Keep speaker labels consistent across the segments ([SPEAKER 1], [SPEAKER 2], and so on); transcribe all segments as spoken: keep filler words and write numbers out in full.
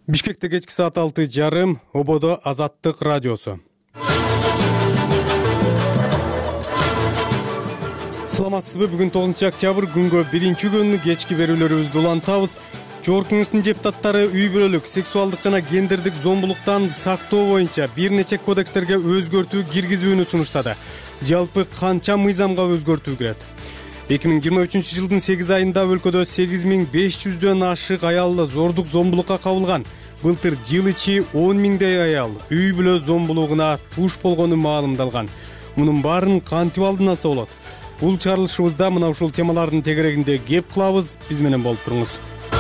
[SPEAKER 1] Бишкекте кечки саат алты жарым, Ободо Азаттык радиосу. Саламатсызбы, бүгүн тогузунчу октябрь күнгө биринчи күн кечки берүүлөрүбүздү улантабыз. Жогорку Кеңештин депутаттары үй бүлөлүк, сексуалдык жана гендердик зомбулуктан сактоо боюнча бир нече кодекстерге өзгөртүү киргизүүнү сунуштады. Жалпы канча мыйзамга өзгөртүү кирет? эки миң жыйырма үчүнчү жылдын сегиз айында өлкөдө сегиз миң беш жүздөн ашык аял зордук зомбулукка кабылган. Былтыр жыл ичи он миңдей аял үй бүлө зомбулугуна туш болгону маалымдалган. Мунун баарын кантип алдын алса болот? Бул чыгарылышыбызда мына ушул темалардын тегерегинде кеп кылабыз. Биз менен болуп туруңуз.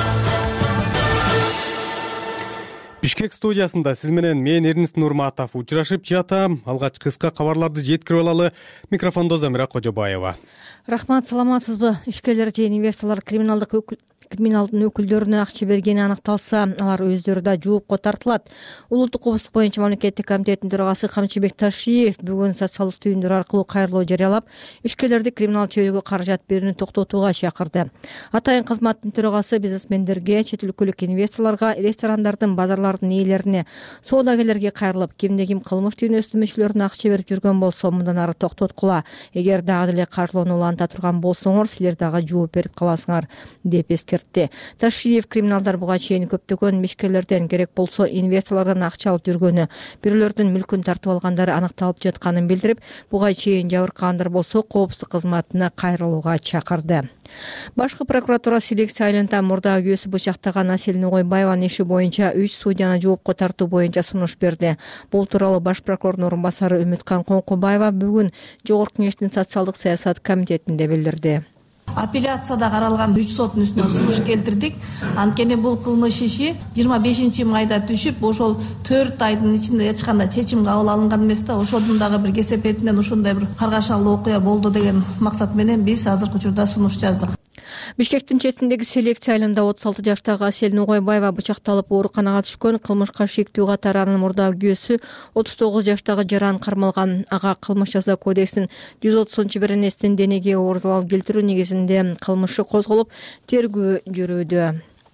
[SPEAKER 1] Бишкек студиясында сиз менен мен Эрнест Нурматов учурашып жатам. Алгач кыска кабарларды жеткирип алалы. Микрофондо Замира Кожобаева.
[SPEAKER 2] Рахмат, саламатсызбы? Ишкерлер же инвесторлор криминалдык өкүл криминалдын өкүлдөрүнө акча бергени аныкталса, алар өздөрү да жоопко тартылат. Улуттук коопсуздук боюнча мамлекеттик комитеттин төрагасы Камчыбек Ташиев бүгүн социалдык түйүндөр аркылуу кайрылуу жарыялап, ишкерлерди криминалдык чөйрөгө каражат берүүнү токтотууга чакырды. Атайын кызматтын төрагасы бизнесмендерге, чет өлкөлүк инвесторлорго, ресторандардын, базарлардын ээлерине, соодагерлерге кайрылып, кимде ким кылмыш дүйнөсүнүн мүчөлөрүнө акча берип жүргөн болсо, мындан ары токтоткула. Эгер дагы деле каржылоону уланта турган болсоңор, силер дагы жооп берип каласыңар деп эскертти. Ташиев криминалдар буга чейин көптөгөн ишкерлерден, керек болсо инвесторлордон акча алып жүргөнү, бирөөлөрдүн мүлкүн тартып алгандары аныкталып жатканын билдирип, буга чейин жабыркагандар болсо коопсуздук кызматына кайрылууга чакырды. Башкы прокуратура селекция айылында мурда күйөөсү бычактаган Асель Нугойбаеванын иши боюнча үч судьяны жоопко тартуу боюнча сунуш берди. Бул тууралуу баш прокурордун орун басары Үмүткан Коңкубаева бүгүн Жогорку Кеңештин социалдык саясат комитетинде билдирди.
[SPEAKER 3] Апелляцияда каралган үч соттун үстүнө сунуш келтирдик. Анткени бул кылмыш иши жыйырма бешинчи майда түшүп, ошол төрт айдын ичинде эч кандай чечим кабыл алынган эмес да. Ошодун дагы бир кесепетинен ушундай бир каргашалуу окуя болду деген максат менен биз азыркы учурда сунуш жаздык.
[SPEAKER 2] Бишкектин четиндеги селекция айылында отуз алты жаштагы Асель Нугойбаева бычакталып ооруканага түшкөн. Кылмышка шектүү катары анын мурдагы күйөөсү отуз тогуз жаштагы Жаран кармалган. Ага кылмыш жаза кодексинин жүз отузунчу беренесинин денеге оор залал келтирүү негизинде кылмышы козголуп, тергөө жүрүүдө.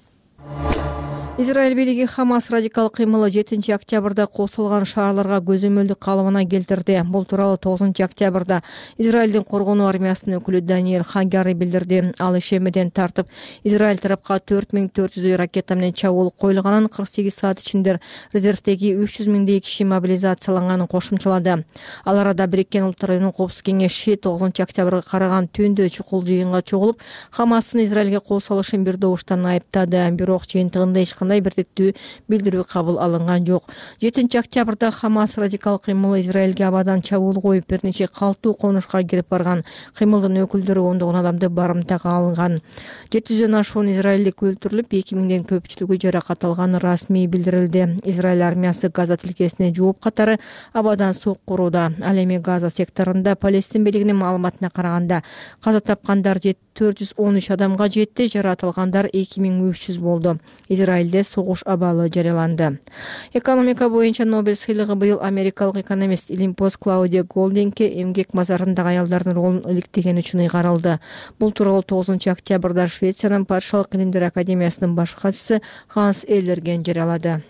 [SPEAKER 2] Израиль бийлиги Хамас радикалдык кыймылы жетинчи октябрда кол салган шаарларга көзөмөлдүк калыбына келтирди. Бул тууралуу тогузунчу октябрда Израилдин коргонуу армиясынын өкүлү Даниэль Хагари билдирди. Ал ишемеден тартып Израиль тарапка төрт миң төрт жүздөй ракета менен чабуул коюлганын, кырк сегиз саат ичинде резервдеги үч жүз миңдей киши мобилизацияланганын кошумчалады. Ал арада Бириккен Улуттар Уюмунун Коопсуздук кеңеши тогузунчу октябрга караган түндө чукул жыйынга чогулуп, Хамастын Израилге кол салышын бир добуштан айыптады. Бирок жыйынтыгында эч кандай бирдиктүү билдирүү кабыл алынган жок. жетинчи октябрда Хамас радикалдык кыймылы Израилге абадан чабуул коюп, бир нече калктуу конушка кирип барган. Кыймылдын өкүлдөрү ондогон адамды барымтага алган. жети жүздөн ашуун израилдик өлтүрүлүп, эки миңден көпчүлүгү жаракат алганы расмий билдирилди. Израиль армиясы Газа тилкесине жооп катары абадан соккурууда. Ал эми Газа секторунда Палестин бийлигинин маалыматына караганда каза тапкандар төрт жүз он үч адамга жетти, жаратылгандар эки миң үч жүз болду. Израилде согуш абалы жарыяланды. Экономика боюнча Нобель сыйлыгы быйыл америкалык экономист Олимпос Клаудия Голдингке эмгек базарындагы аялдардын ролун иликтеген үчүн ыйгарылды. Бул тууралуу тогузунчу октябрда Швециянын Патшалык илимдер академиясынын баш катчысы Ханс Эллерген жарыялады.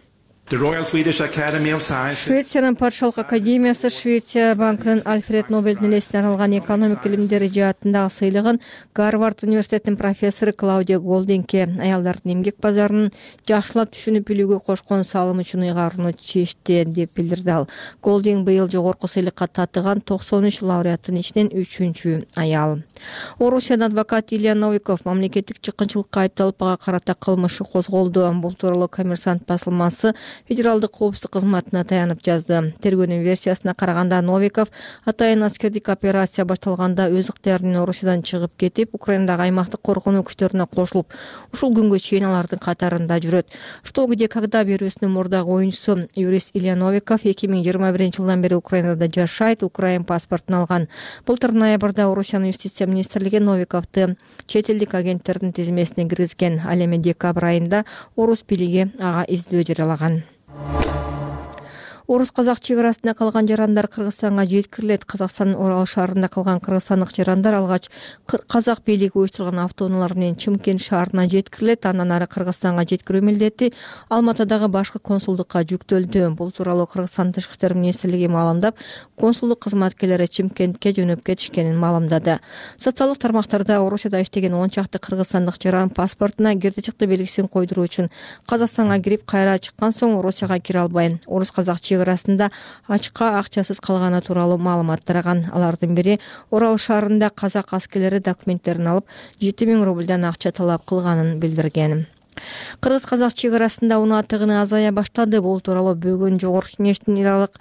[SPEAKER 2] Швециянын Патшалык академиясы Швеция банкынын Альфред Нобельдин элесине арналган экономика илимдери жаатындагы сыйлыгын Гарвард университетинин профессору Клаудия Голдингке аялдардын эмгек базарын жакшылап түшүнүп билүүгө кошкон салым үчүн ыйгарууну чечти деп билдирди ал. Голдинг быйыл жогорку сыйлыкка татыган токсон үч лауреаттын ичинен үчүнчү аял. Орусияда адвокат Илья Новиков мамлекеттик чыккынчылыкка айыпталып, ага карата кылмышы козголду. Бул тууралуу Коммерсант басылмасы федералдык коопсуздук кызматына таянып жазды. Тергөөнүн версиясына караганда Новиков атайын аскердик операция башталганда өз ыктыяры менен Орусиядан чыгып кетип, Украинадагы аймактык коргонуу күчтөрүнө кошулуп, ушул күнгө чейин алардын катарында жүрөт. Что где когда берүүсүнүн мурдагы оюнчусу юрист Илья Новиков эки миң жыйырма биринчи жылдан бери Украинада жашайт, Украин паспортун алган. Былтыр ноябрда Орусиянын юстиция министрлиги Новиковду чет элдик агенттердин тизмесине киргизген. Ал эми декабрь айында Орус бийлиги ага издөө жарыялаган. Орус-казак чек арасында калган жарандар Кыргызстанга жеткирилет. Казакстандын Орал шаарында калган кыргызстандык жарандар алгач казак бийлиги уюштурган автоунаалар менен Чымкент шаарына жеткирилет. Андан ары Кыргызстанга жеткирүү милдети Алматыдагы башкы консулдукка жүктөлдү. Бул тууралуу Кыргызстан Тышкы иштер министрлиги маалымдап, консулдук кызматкерлери Чымкентке жөнөп кетишкенин маалымдады. Социалдык тармактарда Орусияда иштеген он чакты кыргызстандык жаран паспортуна кирди чыкты белгисин койдуруу үчүн Казакстанга кирип кайра чыккан соң Орусияга кире албай, орус-казак чек арасында ачка акчасыз калганы тууралуу маалымат тараган. Алардын бири Орал шаарында казак аскерлери документтерин алып жети миң рубльдан акча талап кылганын билдирген. Кыргыз-казак чек арасында унаа тыгыны азая баштады. Бул тууралуу бүгүн Жогорку Кеңештин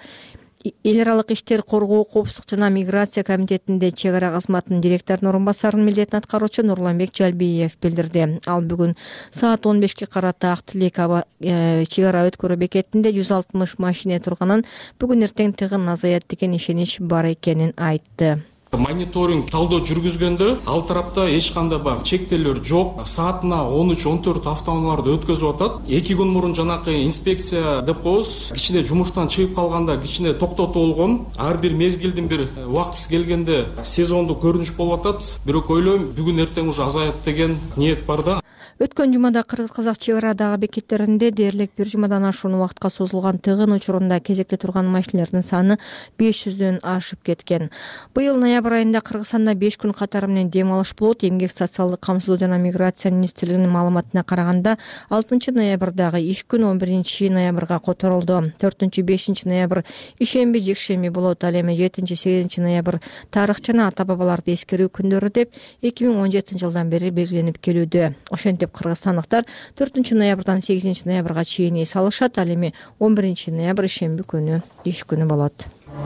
[SPEAKER 2] эл аралык иштер коргоо, коопсуздук жана миграция комитетинде чек ара кызматынын директорунун орун басарынын милдетин аткаруучу Нурланбек Жалбиев билдирди. Ал бүгүн саат он бешке карата Ак Тилек чек ара өткөрүү бекетинде жүз алтымыш машине турганын, бүгүн эртең тыгын азаят деген ишенич бар экенин айтты.
[SPEAKER 4] Мониторинг талдоо жүргүзгөндө ал тарапта эч кандай баг чектелер жок. Саатына он үч он төрт автоунааларды өткөзүп атат. эки күн мурун жанакы инспекция деп коебуз, кичине жумуштан чыгып калганда кичине токтотуп болгон. Ар бир мезгилдин бир убактысы келгенде сезондук көрүнүш болуп атат. Бирок ойлойм, бүгүн эртең уже азаят деген ниет бар да.
[SPEAKER 2] Өткөн жумада Кыргыз-казак чек арадагы бекеттеринде дээрлик бир жумадан ашуун убакытка созулган тыгын учурунда кезекте турган машинелердин саны беш жүздөн ашып кеткен. Быйыл ноябрь айында Кыргызстанда беш күн катары менен дем алыш болот. Эмгек социалдык камсыздоо жана миграция министрлигинин маалыматына караганда алтынчы ноябрдагы иш күн он биринчи ноябрга которулду. төртүнчү бешинчи ноябрь ишемби жекшемби болот. Ал эми жетинчи сегизинчи ноябрь тарых жана ата бабаларды эскерүү күндөрү деп эки миң он жетинчи жылдан бери белгиленип келүүдө. Ошентип кыргызстандыктар төртүнчү ноябрдан сегизинчи ноябрга чейин эс алышат. Ал эми он биринчи ноябрь ишемби күнү иш күнү болот.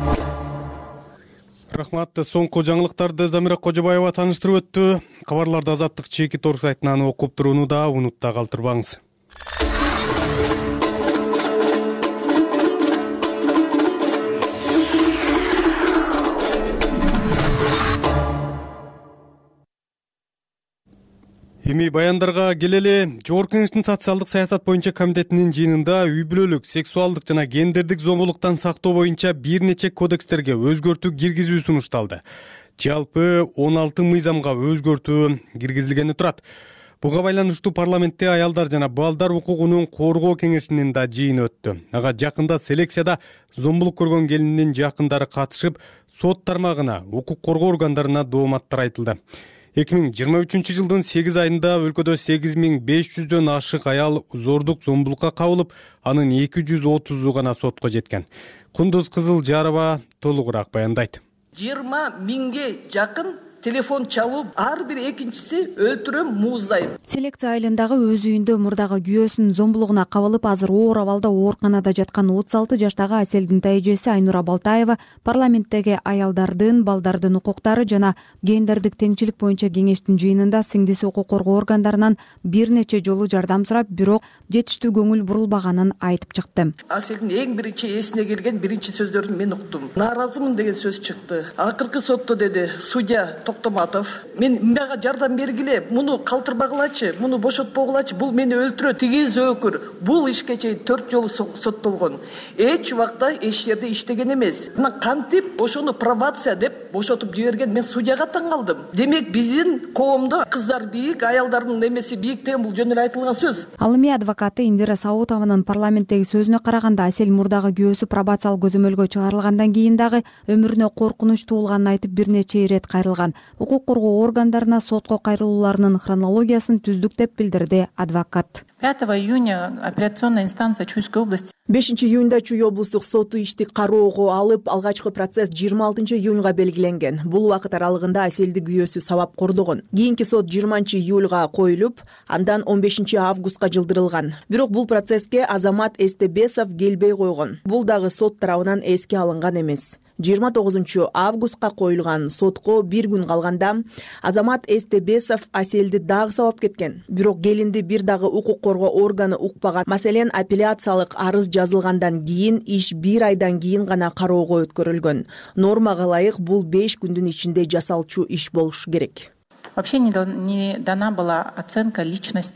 [SPEAKER 1] Рахмат. Соңку жаңылыктарды Замира Кожобаева тааныштырып өттү. Кабарларды Азаттык чеки торг сайтынан окуп турууну да унутта калтырбаңыз. Эми баяндарга келели. Жогорку Кеңештин социалдык саясат боюнча комитетинин жыйынында үй бүлөлүк, сексуалдык жана гендердик зомбулуктан сактоо боюнча бир нече кодекстерге өзгөртүү киргизүү сунушталды. Жалпы он алты мыйзамга өзгөртүү киргизилгени турат. Буга байланыштуу парламентте аялдар жана балдар укугунун коргоо кеңешинин да жыйыны өттү. Ага жакында селекцияда зомбулук көргөн келиндин жакындары катышып, сот тармагына, укук коргоо органдарына дооматтар айтылды. эки миң жыйырма үчүнчү жылдын сегиз айында өлкөдө сегиз миң беш жүздөн ашык аял зордук зомбулукка кабылып, анын эки жүз отузу гана сотко жеткен. Кундуз Кызылжарова толугураак баяндайт.
[SPEAKER 5] жыйырма миңге жакын телефон чалып, ар бир экинчиси өлтүрөм, мууздайм.
[SPEAKER 6] Селекция айылындагы өз үйүндө мурдагы күйөөсүнүн зомбулугуна кабылып, азыр оор абалда ооруканада жаткан отуз алты жаштагы Аселдин тайжеси Айнура Балтаева парламенттеги аялдардын, балдардын укуктары жана гендердик теңчилик боюнча кеңештин жыйынында сиңдиси укук коргоо органдарынан бир нече жолу жардам сурап, бирок жетиштүү көңүл бурулбаганын айтып чыкты.
[SPEAKER 5] Аселдин эң биринчи эсине келген биринчи сөздөрүн мен уктум. Нааразымын деген сөз чыкты. Акыркы сотто деди судья Токтоматов, мен мага жардам бергиле, муну калтырбагылачы, муну бошотпогулачы, бул мени өлтүрөт, тиги зөөкүр. Бул ишке чейин төрт жолу соттолгон. Эч убакта эч жерде иштеген эмес. Мына кантип ошону пробация деп бошотуп жиберген, мен судьяга таң калдым. Демек биздин коомдо кыздар бийик, аялдардын эмеси бийик деген бул жөн эле айтылган сөз.
[SPEAKER 6] Ал эми адвокаты Индира Саутованын парламенттеги сөзүнө караганда, Асел мурдагы күйөөсү пробациялык көзөмөлгө чыгарылгандан кийин дагы өмүрүнө коркунуч туулганын айтып бир нече ирет кайрылган. Укук коргоо органдарына сотко кайрылууларынын хронологиясын түздүк деп билдирди адвокат.
[SPEAKER 7] пятого июня апелляционная инстанция Чуйской области.
[SPEAKER 8] бешинчи июнда Чуй облустук соту ишти кароого алып, алгачкы процесс жыйырма алтынчы июнга белгиленген. Бул убакыт аралыгында Аселди күйөөсү сабап кордогон. Кийинки сот жыйырманчы июлга коюлуп, андан он бешинчи августка жылдырылган. Бирок бул процесске Азамат Эстебесов келбей койгон. Бул дагы сот тарабынан эске алынган эмес. жыйырма тогузунчу августка коюлган сотко бир күн калганда Азамат Эстебесов Аселди дагы сабап кеткен. Бирок келинди бир дагы укук коргоо органы укпаган. Маселен, апелляциялык арыз жазылгандан кийин иш бир айдан кийин гана кароого өткөрүлгөн. Нормага ылайык бул беш күндүн ичинде жасалчу иш болушу керек.
[SPEAKER 7] Вообще не дана была оценка личности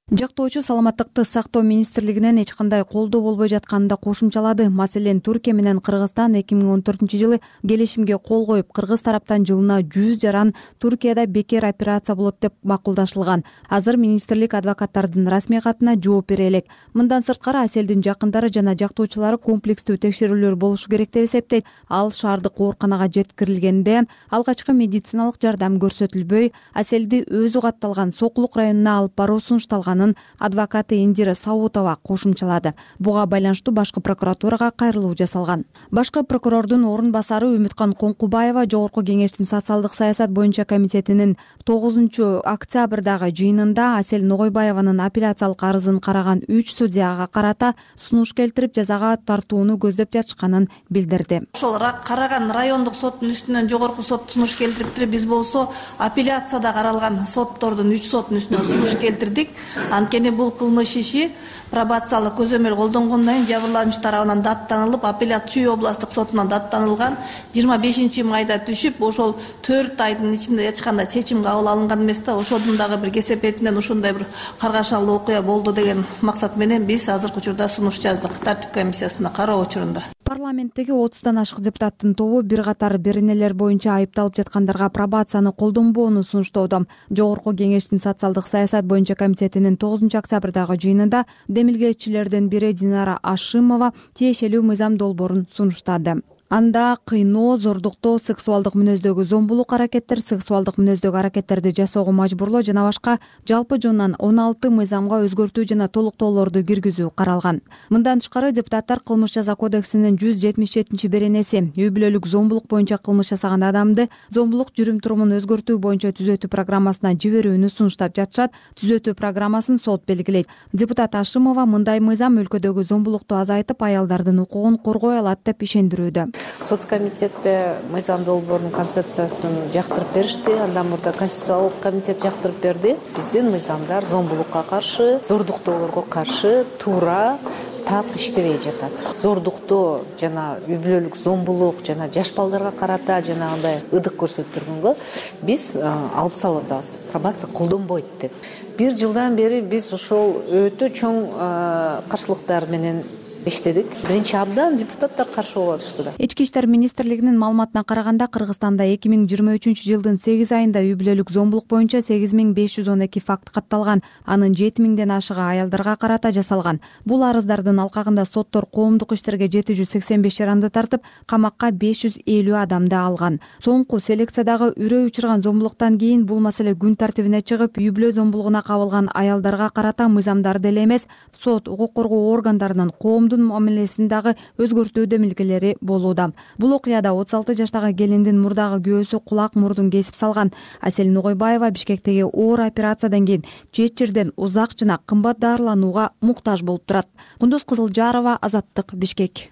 [SPEAKER 6] Жактоочу саламаттыкты сактоо министрлигинен эч кандай колдоо болбой жатканын да кошумчалады. Маселен Түркия менен Кыргызстан эки миң он төртүнчү жылы келишимге кол коюп, кыргыз тараптан жылына жүз жаран Түркияда бекер операция болот деп макулдашылган. Азыр министрлик адвокаттардын расмий катына жооп бере элек. Мындан сырткары Аселдин жакындары жана жактоочулары комплекстүү текшерүүлөр болушу керек деп эсептейт. Ал шаардык ооруканага жеткирилгенде алгачкы медициналык жардам көрсөтүлбөй, Аселди өзү катталган Сокулук районуна алып баруу сунушталган адвокаты Индира Саутова кошумчалады. Буга байланыштуу башкы прокуратурага кайрылуу жасалган. Башкы прокурордун орун басары Үмүткан Коңкубаева Жогорку кеңештин социалдык саясат боюнча комитетинин тогузунчу октябрдагы жыйынында Асел Ногойбаеванын апелляциялык арызын караган үч судьяга карата сунуш келтирип, жазага тартууну көздөп жатышканын билдирди.
[SPEAKER 3] Ошол караган райондук соттун үстүнөн Жогорку сот сунуш келтириптир. Биз болсо апелляцияда каралган соттордун үч соттун үстүнөн сунуш келтирдик. Анткени бул кылмыш иши пробациялык көзөмөл колдонгондон кийин жабырлануучу тарабынан даттанылып, апелляция Чүй областтык сотунан даттанылган. жыйырма бешинчи майда түшүп, ошол төрт айдын ичинде эч кандай чечим кабыл алынган эмес да. Ошодун дагы бир кесепетинен ушундай бир каргашалуу окуя болду деген максат менен биз азыркы учурда сунуш жаздык тартип комиссиясына кароо учурунда.
[SPEAKER 6] Парламенттеги отуздан ашык депутаттын тобу бир катар беренелер боюнча айыпталып жаткандарга пробацияны колдонбоону сунуштоодо. Жогорку кеңештин социалдык саясат боюнча комитетинин тогузунчу октябрдагы жыйынында демилгечилерден бири Динара Ашимова тиешелүү мыйзам долбоорун сунуштады. Анда кыйноо, зордуктоо, сексуалдык мүнөздөгү зомбулук аракеттер, сексуалдык мүнөздөгү аракеттерди жасоого мажбурлоо жана башка жалпы жонунан он алты мыйзамга өзгөртүү жана толуктоолорду киргизүү каралган. Мындан тышкары депутаттар кылмыш жаза кодексинин жүз жетимиш жетинчи беренеси үй бүлөлүк зомбулук боюнча кылмыш жасаган адамды зомбулук жүрүм турумун өзгөртүү боюнча түзөтүү программасына жиберүүнү сунуштап жатышат. Түзөтүү программасын сот белгилейт. Депутат Ашимова мындай мыйзам өлкөдөгү зомбулукту азайтып, аялдардын укугун коргой алат деп ишендирүүдө.
[SPEAKER 9] Соцкомитетте мыйзам долбоорунун концепциясын жактырып беришти. Андан мурда Конституциялык комитет жактырып берди. Биздин мыйзамдар зомбулукка каршы, зордуктоолорго каршы туура так иштебей жатат. Зордуктоо жана үй бүлөлүк зомбулук жана жаш балдарга карата жанагындай ыдык көрсөтүлгөнгө биз алып салып атабыз. Пробация колдонбойт деп. Бир жылдан бери биз ошол өтө чоң каршылыктар менен иштедик. Биринчи абдан депутаттар каршы болуп атышты да.
[SPEAKER 6] Ички иштер министрлигинин маалыматына караганда Кыргызстанда эки миң жыйырма үчүнчү жылдын сегиз айында үй бүлөлүк зомбулук боюнча сегиз миң беш жүз он эки факт катталган. Анын жети миңден ашыгы аялдарга карата жасалган. Бул арыздардын алкагында соттор коомдук иштерге жети жүз сексен беш жаранды тартып, камакка беш жүз элүү адамды алган. Соңку селекциядагы үрөй учурган зомбулуктан кийин бул маселе күн тартибине чыгып, үй бүлө зомбулугуна кабылган аялдарга карата мыйзамдар деле эмес, сот, укук коргоо органдарынын коомдун мамилесин дагы өзгөртүү демилгелери болууда. Бул окуяда отуз алты жаштагы келиндин мурдагы күйөөсү кулак мурдун кесип салган. Асел Ногойбаева Бишкектеги оор операциядан кийин чет жерден узак жана кымбат дарыланууга муктаж болуп турат. Кундуз Кызылжарова, Азаттык, Бишкек.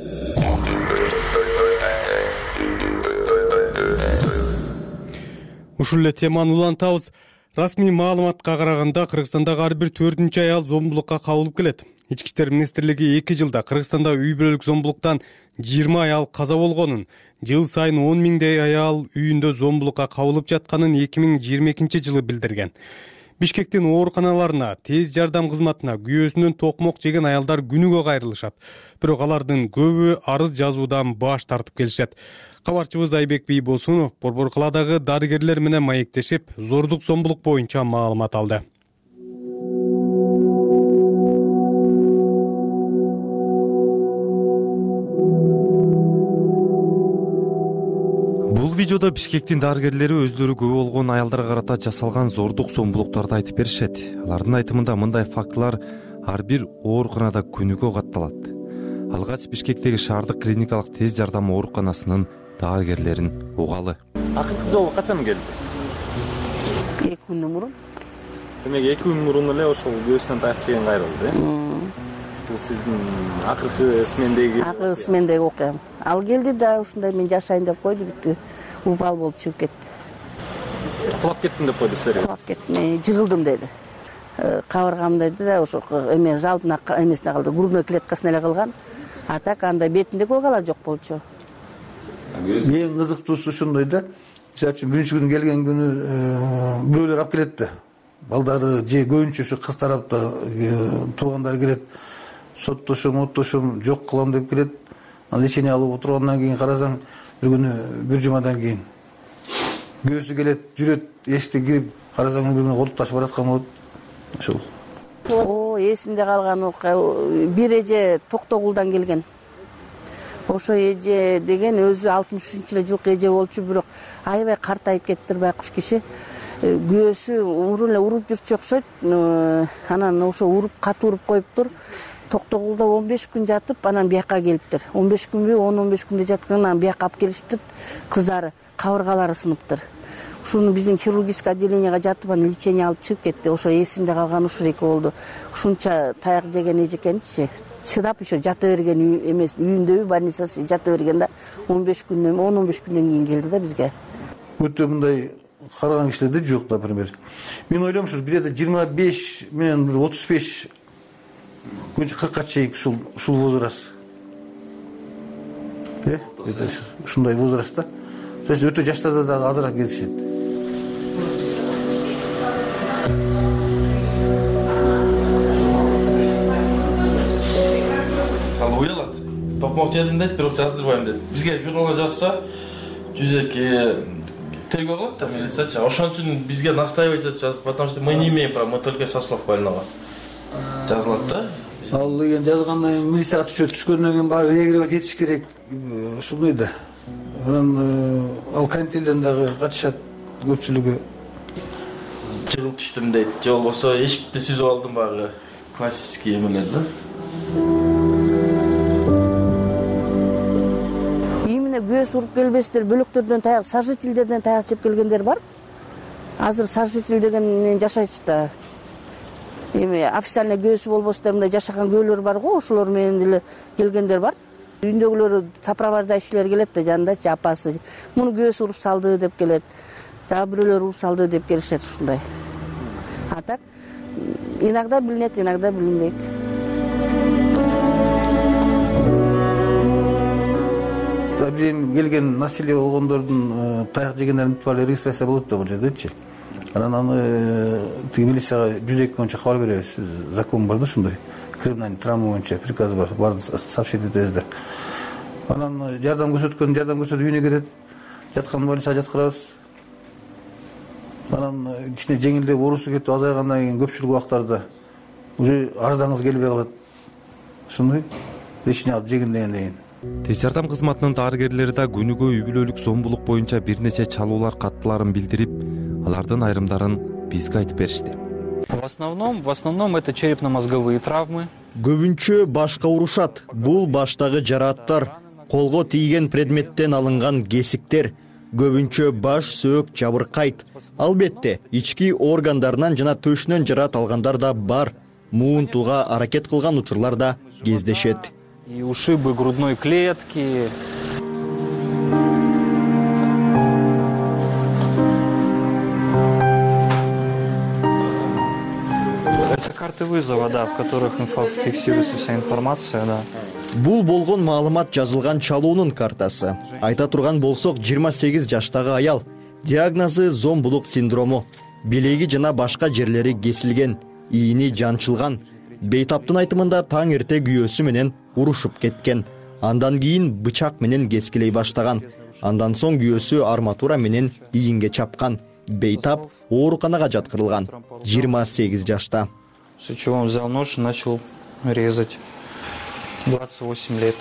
[SPEAKER 1] Ушул эле теманы улантабыз. Расмий маалыматка караганда Кыргызстандагы ар бир төртүнчү аял зомбулукка кабылып келет. Ички иштер министрлиги эки жылда Кыргызстанда үй бүлөлүк зомбулуктан жыйырма аял каза болгонун, жыл сайын он миңдей аял үйүндө зомбулукка кабылып жатканын эки миң жыйырма экинчи жылы билдирген. Бишкектин ооруканаларына, тез жардам кызматына күйөөсүнөн токмок жеген аялдар күнүгө кайрылышат. Бирок алардын көбү арыз жазуудан баш тартып келишет. Кабарчыбыз Айбек Бийбосунов Борбор калаадагы дарыгерлер менен маектешип, зордук зомбулук боюнча маалымат алды.
[SPEAKER 10] Бул видеодо Бишкектин дарыгерлери өздөрү күбө болгон аялдарга карата жасалган зордук зомбулуктарды айтып беришет. Алардын айтымында мындай фактылар ар бир ооруканада күнүгө катталат. Алгач Бишкектеги шаардык клиникалык тез жардам ооруканасынын дарыгерлерин угалы.
[SPEAKER 11] Акыркы жолу качан келди?
[SPEAKER 12] эки күндөн мурун.
[SPEAKER 11] Демек эки күн мурун эле ошол күйөөсүнөн таяк жеген кайрылды, э? Бул сиздин акыркы смендеги
[SPEAKER 12] акыркы смендеги окуям. Ал келди да ушундай мен жашайын деп койду, бүттү. Упал болуп чыгып кетти.
[SPEAKER 11] Кулап кеттим деп койду силерге.
[SPEAKER 12] Кулап кеттим, мен жыгылдым деди. Кабыргам деди да ошо эме жалдына эмесине калды, грудной клеткасына эле кылган. А так анда бетинде көк ала жок болчу.
[SPEAKER 13] Эң кызыктуусу ушундай да. Мисалы үчүн биринчи күн келген күнү бирөөлөр алып келет да. балдары же көбүнчө ушу кыз тарапта туугандар келет, соттошом оттошом жок кылам деп келет. Лечение алып отургандан кийин карасаң бир күнү бир жумадан кийин күйөөсү келет, жүрөт, эшикте кирип карасаң бир күнү колтук ташып бараткан болот. Ошол.
[SPEAKER 12] О, эсимде калган окуя. Бир эже Токтогулдан келген. Ошо эже деген өзү алтымыш үчүнчү эле жылкы эже болчу, бирок аябай картайып кетиптир байкуш киши. Күйөөсү умурун эле уруп жүрчү окшойт. Анан ошо уруп, катуу уруп коюптур. Токтогулда он беш күн жатып, анан бияка келиптир. он беш күнбү, он он беш күндө жаткандан анан бияка алып келишиптир. Кыздары кабыргалары сыныптыр. Ушуну биздин хирургический отделениеге жатып, анан лечение алып чыгып кетти. Ошо эсимде калган ушул эки болду. Ушунча таяк жеген эжекенчи чыдап еще жата берген эмес, үйүндөбү, больницасы жата берген да он беш күндөн, он он беш күндөн кийин келди да бизге.
[SPEAKER 13] Өтө мындай караган кишилер да жок, например. Мен ойлойм, ушу бир жерде жыйырма беш менен бир отуз беш көбүнчө кыркка чейин ушул ушул возраст. Э? Ушундай возрастта. То есть өтө жаштарда дагы азыраак кездешет.
[SPEAKER 14] Ал уялат. Токмок жедим дейт, бирок жаздырбайм дейт. Бизге журналга жазса, жүзөк тергөө кылат да милициячы. Ошон үчүн бизге настаивать этип жазып, потому что мы не имеем права, мы только сослов больного. Жазылат да.
[SPEAKER 13] Ал деген жазгандан кийин милицияга түшөт, түшкөндөн кийин баары реагировать этиш керек. Ушундай да. Анан ал континден дагы катышат көпчүлүгү.
[SPEAKER 14] Жыгылып түштүм дейт. Же болбосо эшикти сүзүп алдым багы. Классический эмелер да.
[SPEAKER 12] Именно күйөөсү уруп келбестер, бөлөктөрдөн таяк, сожительдерден таяк жеп келгендер бар. Азыр сожитель деген менен жашайчу да. Эми официально күйөөсү болбостор, мындай жашаган күйөөлөр бар го, ошолор менен деле келгендер бар. Үйүндөгүлөрү сопровождающийлер келет да, жанындачы апасы. Муну күйөөсү уруп салды деп келет. Дагы бирөөлөр уруп салды деп келишет ушундай. А так иногда билинет, иногда билинбейт.
[SPEAKER 13] Бизин келген насилие болгондордун таяк жегендерин баары регистрация болот да бул жердечи. Анан аны тиги милицияга жүз эки боюнча кабар беребиз. Закон бар да ушундай. Криминальный травма боюнча приказ бар, барды сообщить этебиздер. Анан жардам көрсөткөн, жардам көрсөтүп үйүнө кетет, жаткан больницага жаткырабыз. Анан кичине жеңилдеп оорусу кетип азайгандан кийин көпчүлүк убактарда уже арыздаңыз келбей калат. Ошондой лечение алып жегенден кийин.
[SPEAKER 10] Тез жардам кызматынын дарыгерлери да күнүгө үй бүлөлүк зомбулук боюнча бир нече чалуулар каттыларын билдирип, алардын айрымдарын бизге айтып беришти.
[SPEAKER 15] В основном, в основном это черепно-мозговые травмы.
[SPEAKER 16] Көбүнчө башка урушат. Бул баштагы жарааттар, колго тийген предметтен алынган кесиктер, көбүнчө баш, сөөк жабыркайт. Албетте, ички органдарынан жана төшүнөн жараат алгандар да бар. Муунтууга аракет кылган учурлар да кездешет.
[SPEAKER 15] И ушибы грудной клетки. Это карты вызова, да, в которых фиксируется вся информация, да.
[SPEAKER 16] Бул болгон маалымат жазылган чалуунун картасы. Айта турган болсок, жыйырма сегиз жаштагы аял. Диагнозу зомбулук синдрому. Билеги жана башка жерлери кесилген, ийини жанчылган. Бейтаптын айтымында таң эрте күйөөсү менен урушуп кеткен. Андан кийин бычак менен кескилей баштаган. Андан соң күйөөсү арматура менен ийинге чапкан. Бейтап ооруканага жаткырылган. жыйырма сегиз жашта.
[SPEAKER 15] С чего он взял нож и начал резать. двадцать восемь лет.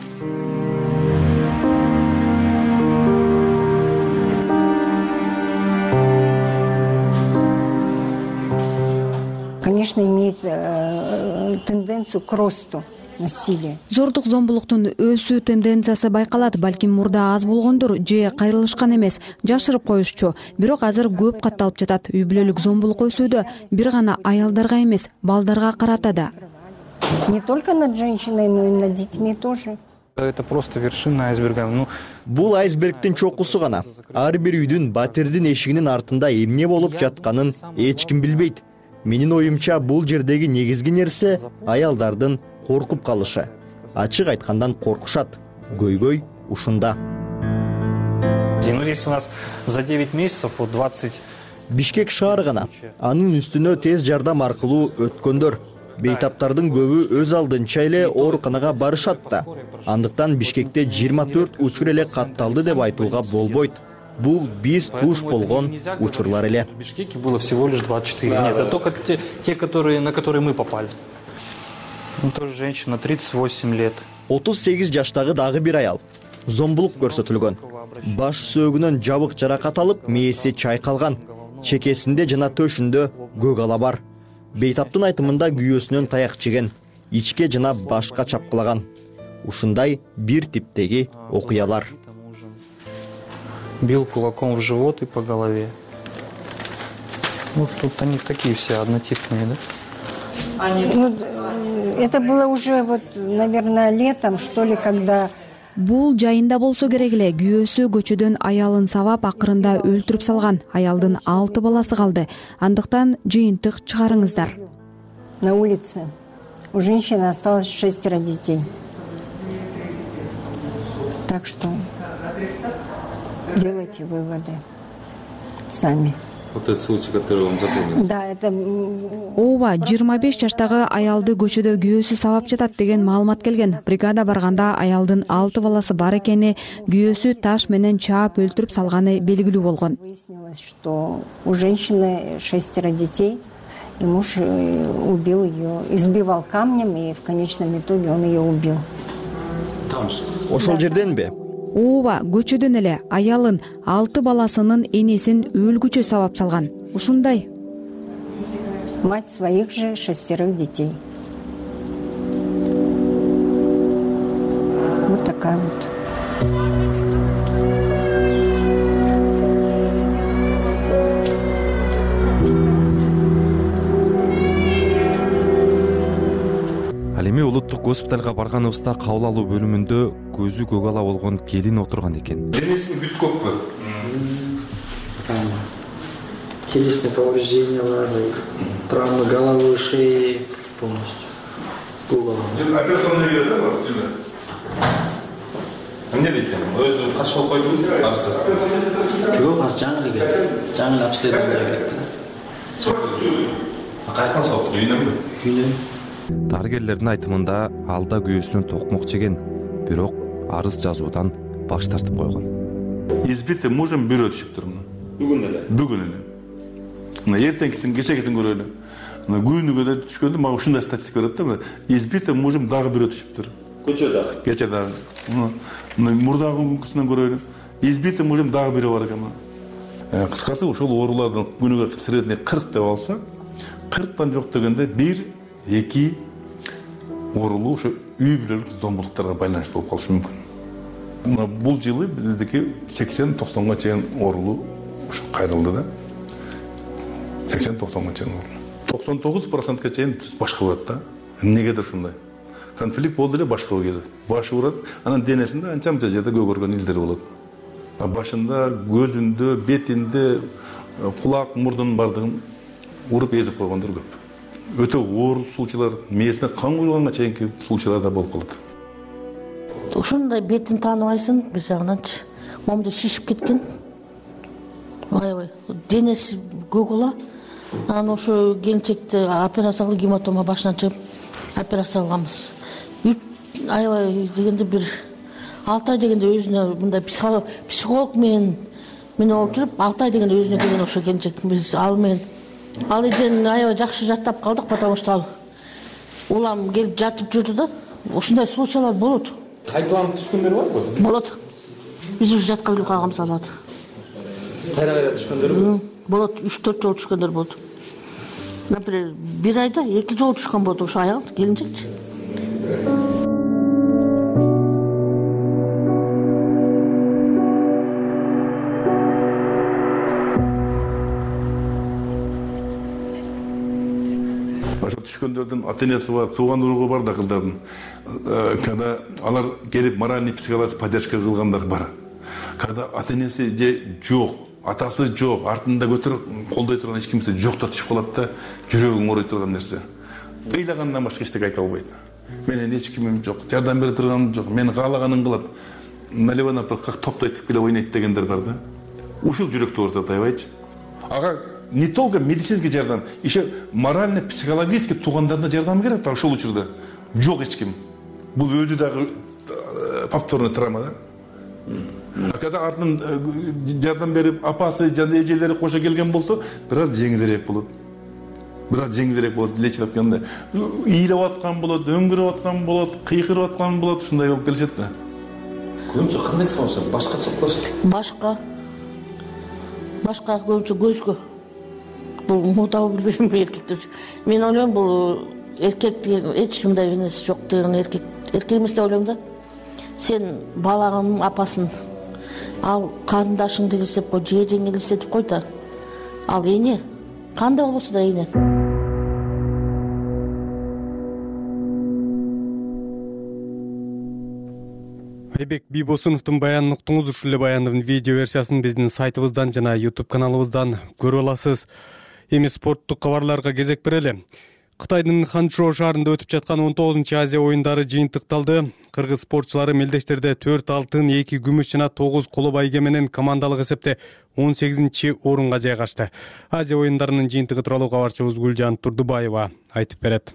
[SPEAKER 17] Конечно, имеет э, тенденцию к росту насилия.
[SPEAKER 6] Зордук зомбулуктун өсүү тенденциясы байкалат. Балким мурда аз болгондур, же кайрылышкан эмес, жашырып коюшчу. Бирок азыр көп катталып жатат. Үй бүлөлүк зомбулук өсүүдө бир гана аялдарга эмес, балдарга карата да.
[SPEAKER 17] Не только над женщиной, но и над детьми тоже.
[SPEAKER 15] Это просто вершина айсберга. Ну,
[SPEAKER 16] бул айсбергдин чокусу гана. Ар бир үйдүн, батирдин эшигинин артында эмне болуп жатканын эч ким билбейт. Менин оюмча, бул жердеги негизги нерсе аялдардын коркуп калышы. Ачык айткандан коркушат. Көйгөй ушунда.
[SPEAKER 15] Ну, здесь у нас за девять месяцев вот двадцать
[SPEAKER 16] Бишкек шаары гана, анын үстүнө тез жардам аркылуу өткөндөр. Бейтаптардын көбү өз алдынча эле ооруканага барышат да. Андыктан Бишкекте жыйырма төрт учур эле катталды деп айтууга болбойт. Бул биз туш болгон учурлар эле.
[SPEAKER 15] В Бишкеке было всего лишь двадцать четыре. Нет, это только те, те которые, на которые мы попали. Ну, тоже женщина, тридцать восемь лет.
[SPEAKER 16] отуз сегиз жаштагы дагы бир аял зомбулук көрсөтүлгөн. Баш сөөгүнөн жабык жаракат алып, мээси чайкалган. Чекесинде жана төшүндө көк ала бар. Бейтаптын айтымында күйөөсүнөн таяк жеген, ичке жана башка чапкылаган. Ушундай бир типтеги окуялар.
[SPEAKER 15] Бил кулаком в живот и по голове. Вот тут они такие все однотипные, да?
[SPEAKER 17] Ну, это было уже, вот, наверное, летом, что ли, когда...
[SPEAKER 6] Бул жайында болсо керек эле. Күйөөсү көчөдөн аялын сабап акырында өлтүрүп салган. Аялдын алты баласы калды. Андыктан жыйынтык чыгарыңыздар.
[SPEAKER 17] На улице у женщины осталось шестеро детей. Так что делайте выводы сами.
[SPEAKER 11] Вот этот случай, который вам запомнил.
[SPEAKER 17] Да, это...
[SPEAKER 6] Ооба, жыйырма беш жаштагы аялды көчөдө күйөөсү сабап жатат деген маалымат келген. Бригада барганда аялдын алты баласы бар экени, күйөөсү таш менен чаап өлтүрүп салганы белгилүү болгон.
[SPEAKER 17] Выяснилось, что у женщины шестеро детей, и муж убил ее, избивал камнем, и в конечном итоге он ее убил.
[SPEAKER 16] Ошол жерденби?
[SPEAKER 6] Ооба, көчөдөн эле аялын алты баласынын энесин өлгүчө сабап салган. Ушундай.
[SPEAKER 17] Мать своих же шестерых детей. Вот такая вот.
[SPEAKER 10] Ал эми улуттук госпиталга барганыбызда кабыл алуу бөлүмүндө көзү көк ала болгон келин отурган экен.
[SPEAKER 11] Денесин бүт көкпү.
[SPEAKER 15] Телесные повреждения, травмы головы, шеи полностью.
[SPEAKER 11] Операционный үйрөдө бар, жүзү. Эмне дейт экен? Өзү каршы болуп койдубу? Арсыз.
[SPEAKER 15] Жок, аз жаңы кетти. Жаңы обследование кетти.
[SPEAKER 11] Кайткан сабап, үйүнөнбү?
[SPEAKER 15] Үйүнөн.
[SPEAKER 10] Дарыгерлердин айтымында алда күйөөсүнөн токмок жеген, бирок арыз жазуудан баш тартып койгон.
[SPEAKER 18] Избитим мужем бирөө түшүптүр.
[SPEAKER 11] Бүгүн эле.
[SPEAKER 18] Бүгүн эле. Мына эртеңкисин, кечегисин көрөлү. Мына күнүгө да түшкөндө мага ушундай статистика берет да. Избитим мужем дагы бирөө түшүптүр.
[SPEAKER 11] Көчө дагы.
[SPEAKER 18] Кече дагы. Мына мурдагы күнкүсүнөн көрөлү. Избитим мужем дагы бирөө бар экен. Кыскасы ушул оорулардын күнүгө средний кырк деп алсак, кырктан жок дегенде бир эки оорулуу ошо үй бүлөлүк зомбулуктарга байланыштуу болуп калышы мүмкүн. Мына бул жылы биздики сексен токсонго чейин оорулуу ушу кайрылды да. сексен токсонго чейин оорулуу. токсон тогуз процентке чейин башка урат да. Эмнегедир ушундай? Конфликт болду эле башка келет. Башы урат, анан денесинде анча-мынча жерде көгөргөн илдер болот. Башында, көзүндө, бетинде, кулак, мурдунун бардыгын уруп эзип койгондор көп. Өтө оор случайлар, мээсине кан куйганга чейинки случайлар да болуп калат.
[SPEAKER 12] Ушундай бетин тааныбайсың, бир жагынан момду шишип кеткен. Аябай, денеси көк ала. Анан ошо келинчекти операциялык гематома башынан чыгып операция кылганбыз. Аябай дегенде бир алты ай дегенде өзүнө мындай психолог менен мен болуп жүрүп, алты ай дегенде өзүнө келген ошо келинчек. Биз ал менен ал эжен аябай жакшы жаттап калдык, потому что ал улам келип жатып жүрдү да. Ушундай случайлар болот.
[SPEAKER 11] Кайталанып түшкөндөр барбы?
[SPEAKER 12] Болот. Биз уже жатка билип калганбыз алат.
[SPEAKER 11] Кайра-кайра түшкөндөрбү?
[SPEAKER 12] Болот, үч төрт жолу түшкөндөр болот. Например, бир айда эки жолу түшкөн болот ошо аял, келинчекчи.
[SPEAKER 18] Түшкөндөрдүн ата-энеси бар, тууган уругу бар да кыздардын. Когда алар келип моральный психологический поддержка кылгандар бар. Когда ата-энеси же жок, атасы жок, артында көтөрүп колдой турган эч кимсе жок да түшүп калат да, жүрөгүң оорой турган нерсе. Ыйлагандан башка эчтеке айта албайт. Менин эч кимим жок, жардам бере турганым жок, мен каалаганын кылат. Налево направо как топтойт биле ойнойт дегендер бар да. Ушул жүрөктү оорутат, аябайчы. Ага не только медицинский жардам, еще морально психологически туугандарына жардам керек да ошол учурда жок эч ким. Бул өлдү дагы повторный травма да. А когда артынан жардам берип апасы жана эжелери кошо келген болсо, бираз жеңилирээк болот. Бираз жеңилирээк болот, лечилип атканда. Ыйлап аткан болот, өңгүрүп аткан болот, кыйкырып аткан болот, ушундай болуп келишет да.
[SPEAKER 14] Көбүнчө кандайсы болуш? Башкача болуш?
[SPEAKER 12] Башка. Башка көбүнчө көзгө. Бул мутабы билбейм эркектер. Мен ойлойм бул эркек деген эч кимде нерсе жок деген эркек. Эркек эмес деп ойлойм да. Сен балаңын апасын, ал карындашыңды элестеп кой, же жеңге элестетип кой да. Ал эне, кандай болбосо да эне.
[SPEAKER 1] Айбек Бийбосуновдун баянын уктуңуз. Ушул эле баяндын видео версиясын биздин сайтыбыздан жана YouTube каналыбыздан көрө аласыз. Эми спорттук кабарларга кезек берели. Кытайдын Ханчжоу шаарында өтүп жаткан он тогузунчу Азия оюндары жыйынтыкталды. Кыргыз спортчулары мелдештерде төрт алтын, эки күмүш жана тогуз коло байге менен командалык эсепте он сегизинчи орунга жайгашты. Азия оюндарынын жыйынтыгы тууралуу кабарчыбыз Гүлжан Турдубаева айтып берет.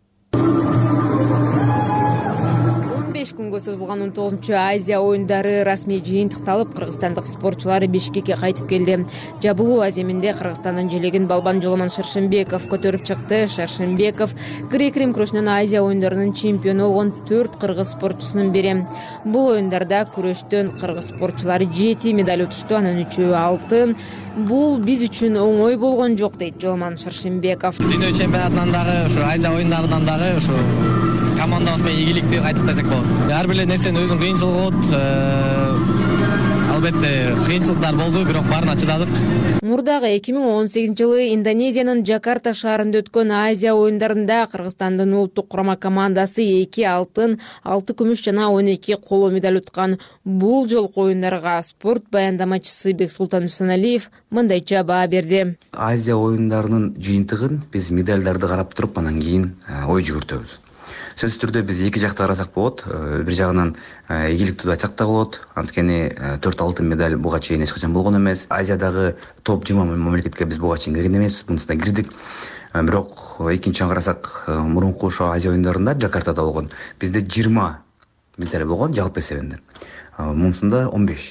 [SPEAKER 2] беш күнгө созулган он тогузунчу Азия оюндары расмий жыйынтыкталып, кыргызстандык спортчулар Бишкекке кайтып келди. Жабылуу аземинде Кыргызстандын желегин балбан Жоломон Шершенбеков көтөрүп чыкты. Шершенбеков грек-рим күрөшүнөн Азия оюндарынын чемпиону болгон төрт кыргыз спортчусунун бири. Бул оюндарда күрөштөн кыргыз спортчулары жети медаль утушту, анын үчөө алтын. Бул биз үчүн оңой болгон жок, дейт Жоломон Шершенбеков.
[SPEAKER 19] Дүйнө чемпионатынан дагы, ушу Азия оюндарынан дагы ушу командабыз менен ийгиликти кайтып десек болот. Ар бир нерсенин өзүнүн кыйынчылыгы болот. Албетте кыйынчылыктар болду, бирок баарына чыдадык.
[SPEAKER 2] Мурдагы эки миң он сегизинчи жылы Индонезиянын Жакарта шаарында өткөн Азия оюндарында Кыргызстандын улуттук курама командасы эки алтын, алты күмүш жана он эки коло медаль уткан. Бул жолку оюндарга спорт баяндамачысы Бексултан Усаналиев мындайча баа берди.
[SPEAKER 20] Азия оюндарынын жыйынтыгын биз медалдарды карап туруп, анан кийин ой жүгүртөбүз. Сөзсүз түрдө биз эки жакта карасак болот. Бир жагынан ийгиликтүү айтсак да болот. Анткени төрт алтын медаль буга чейин эч качан болгон эмес. Азиядагы топ жыйырма мамлекетке биз буга чейин кирген эмеспиз, мунусуна кирдик. Бирок экинчиден карасак, мурунку ошо Азия оюндарында Жакартада болгон бизде жыйырма медаль болгон жалпы эсебинде. Мунусунда он беш.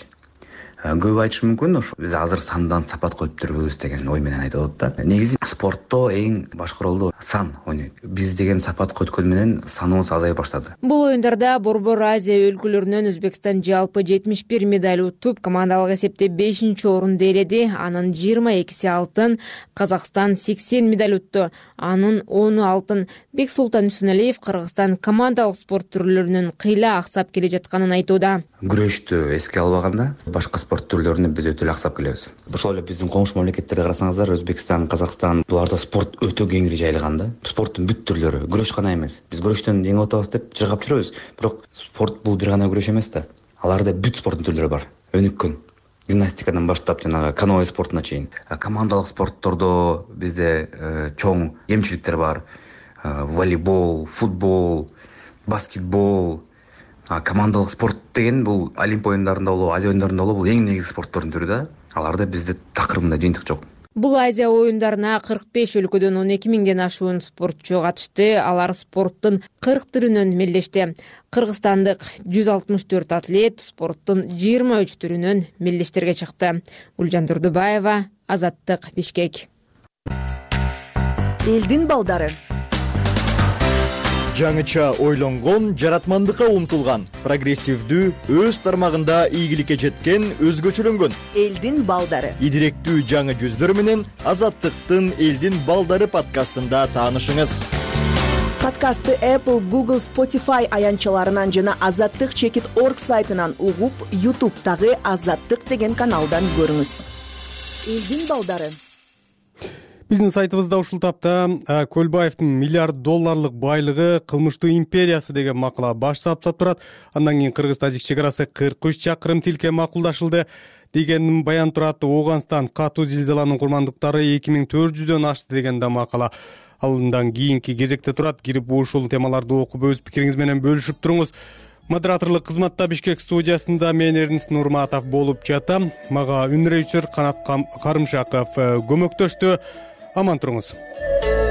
[SPEAKER 20] Көп айтыш мүмкүн, ошо биз азыр сандан сапат коюп турбуз деген ой менен айтып атат да. Негизи спортто эң башкы ролду сан ойнойт. Биз деген сапат койткон менен саныбыз азайып баштады.
[SPEAKER 2] Бул оюндарда Борбор Азия өлкөлөрүнөн Өзбекстан жалпы жетимиш бир медаль утуп, командалык эсепте бешинчи орунду ээледи. Анын жыйырма экиси алтын, Казакстан сексен медаль утту. Анын ону алтын. Бексултан Усаналиев Кыргызстан командалык спорт түрлөрүнүн кыйла аксап келе жатканын айтууда.
[SPEAKER 20] Күрөштү эске албаганда, башка спорт түрлөрүнү биз өтө эле аксап келебиз. Ошол эле биздин коңшу мамлекеттерде карасаңыздар, Өзбекстан, Казакстан, буларда спорт өтө кеңири жайылган да. Спорттун бүт түрлөрү, күрөш гана эмес. Биз күрөштөн жеңип атабыз деп жыргап жүрөбүз, бирок спорт бул бир гана күрөш эмес да. Аларда бүт спорттун түрлөрү бар. Өнүккөн. Гимнастикадан баштап жанагы каноэ спортуна чейин. Командалык спорттордо бизде чоң кемчиликтер бар. Волейбол, футбол, баскетбол. Командалык спорт деген бул Олимп оюндарында болобу, Азия оюндарында болобу, бул эң негизги спорттордун түрү да. Аларда бизде такырыбында жыйынтык жок.
[SPEAKER 2] Бул Азия оюндарына кырк беш өлкөдөн он эки миңден ашуун спортчу катышты. Алар спорттун кырк түрүнөн мелдешти. Кыргызстандык жүз алтымыш төрт атлет спорттун жыйырма үч түрүнөн мелдештерге чыкты. Гүлжан Турдубаева, Азаттык, Бишкек.
[SPEAKER 8] Элдин балдары.
[SPEAKER 16] Жаңыча ойлонгон, жаратмандыкка умтулган, прогрессивдүү, өз тармагында ийгиликке жеткен, өзгөчөлөнгөн.
[SPEAKER 8] Элдин балдары.
[SPEAKER 16] Идиректүү жаңы жүздөр менен Азаттыктын Элдин балдары подкастында таанышыңыз.
[SPEAKER 8] Подкастты Apple, Google, Spotify аянчаларынан жана азаттык чекит точка орг сайтынан угуп, YouTube'дагы Азаттык деген каналдан көрүңүз. Элдин балдары.
[SPEAKER 1] Биздин сайтыбызда ушул тапта Көлбаевдин миллиард долларлык байлыгы кылмыштуу империясы деген макала баш саптап турат. Андан кийин Кыргыз-Тажик чек арасы кырк үч чакырым тилке макулдашылды деген баян турат. Ооганстан катуу зилзаланын курмандыктары эки миң төрт жүздөн ашты деген да макала. Алындан кийинки кезекте турат. Кирип ушул темаларды окуп өз пикириңиз менен бөлүшүп туруңуз. Модераторлук кызматта Бишкек студиясында мен Эрнст Нурматов болуп жатам. Мага үн режиссер Канат Карымшаков көмөктөштү. Аман туруңуз.